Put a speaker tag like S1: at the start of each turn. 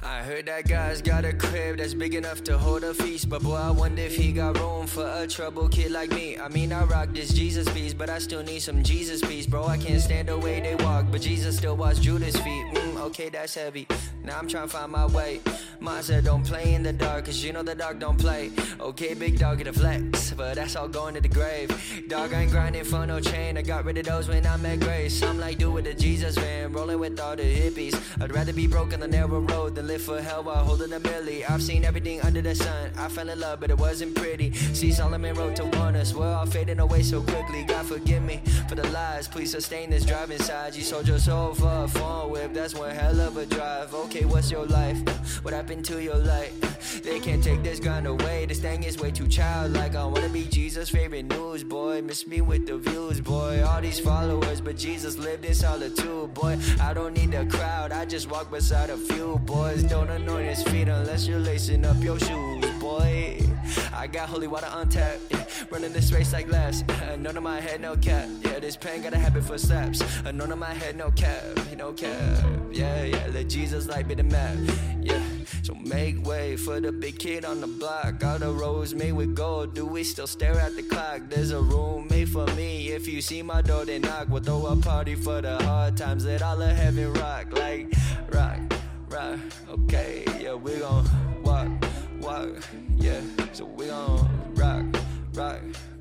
S1: I heard that guy's got a crib that's big enough to hold a feast, but boy, I wonder if he got room for a troubled kid like me. I mean, I rock this Jesus piece, but I still need some Jesus peace. Bro, I can't stand the way they walk, but Jesus still washed Judas' feet. Okay, that's heavy. Now I'm trying to find my way. Mom said don't play in the dark, cause you know the dark don't play. Okay, big dog, get a flex, but that's all going to the grave. Dog, I ain't grinding for no chain. I got rid of those when I met grace. I'm like, dude with the Jesus van, rolling with all the hippies. I'd rather be broke on the narrow road than live for hell while holding a milli. I've seen everything under the sun. I fell in love, but it wasn't pretty. See, Solomon wrote to warn us, we're all fading away so quickly. God forgive me for the lies. Please sustain this drive inside. You sold your soul for a phone whip. That's one hell of a drive. Okay, what's your life? What happened to your light? They can't take this grind away. This thing is way too childlike. I wanna be Jesus' favorite news boy. Miss me with the views, boy. All these followers, but Jesus lived in solitude, boy. I don't need a crowd. I just walk beside a few boys. Don't anoint his feet unless you're lacing up your shoes, boy. I got holy water untapped, running this race like last. None of my head, no cap. Yeah, this pain got a habit for slaps. None of my head, no cap, no cap. Yeah, let Jesus light be the map. Yeah, so make way for the big kid on the block. All the roads made with gold. Do we still stare at the clock? There's a room made for me. If you see my door, then knock. We'll throw a party for the hard times. Let all of heaven rock, like rock. Okay, yeah, we gon' walk, yeah. So we gon' rock.